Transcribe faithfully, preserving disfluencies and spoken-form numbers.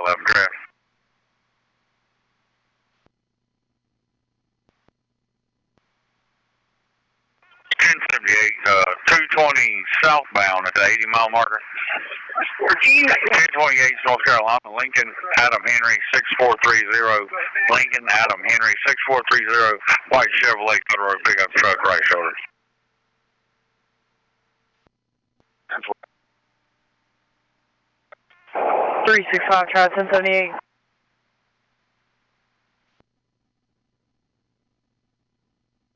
eleven draft. ten seventy-eight, uh, two twenty southbound at the eighty mile marker. ten twenty-eight North Carolina, Lincoln, Adam Henry, six four three zero. Lincoln, Adam Henry, six four three zero. White Chevrolet Federal pickup truck, right shoulder. three six five, try ten seventy-eight.